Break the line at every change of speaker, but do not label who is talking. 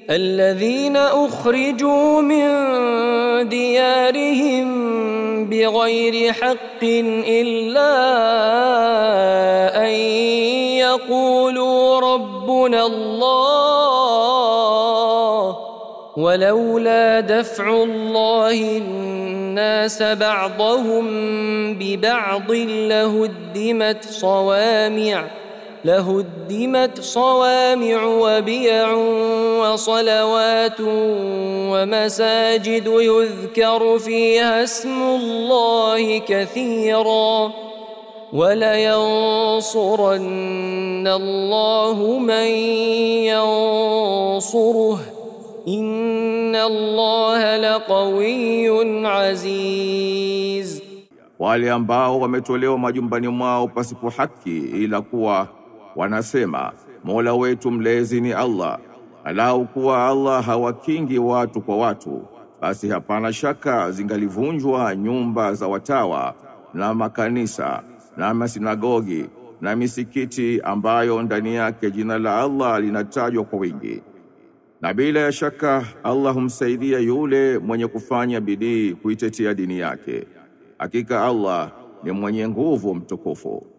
الذين أخرجوا من ديارهم بغير حق إلا أن يقولوا ربنا الله ولولا دفع الله الناس بعضهم ببعض لهدمت صوامع وبيع وصلوات ومساجد يذكر فيها اسم الله كثيرا ولينصرن الله من ينصره إن الله لقوي عزيز.
Wale ambao wametolewa majumbani mwao pasipo haki ila kuwa wanasema Mola wetu mlezi ni Allah, alau kuwa Allah hawakingi watu kwa watu, basi hapana shaka zingalivunjwa nyumba za watawa na makanisa na masinagogi na misikiti ambayo ndani yake jina la Allah linatajwa kwa wingi. Na bila ya shaka Allah humsaidia yule mwenye kufanya bidii kuitetea dini yake. Hakika Allah ni mwenye nguvu mtukufu.